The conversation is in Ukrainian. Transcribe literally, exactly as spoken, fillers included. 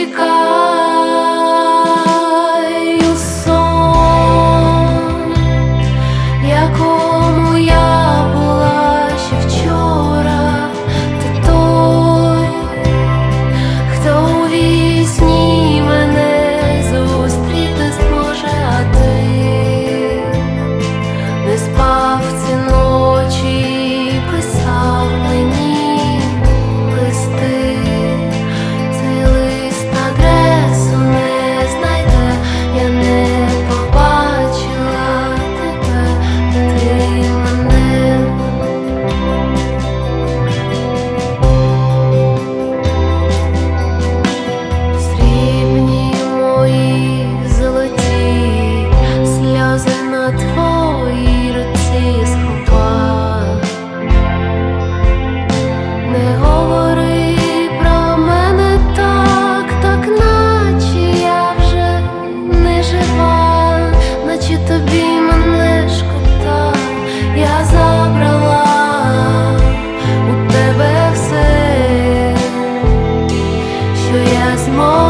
чекаю сон, якому я була ще вчора. Ти той, хто у вісні мене зустріти зможе, а ти не спав ці ночі, писав мені листи. Цей лист адресу не знайде, я не побачила тебе, ти мене. Срібні мої золоті сльози на твоїй руці сховав. Не говори про мене так, так наче я вже не жива, наче тобі мене шкода. Я забрала у тебе все, що я зможу.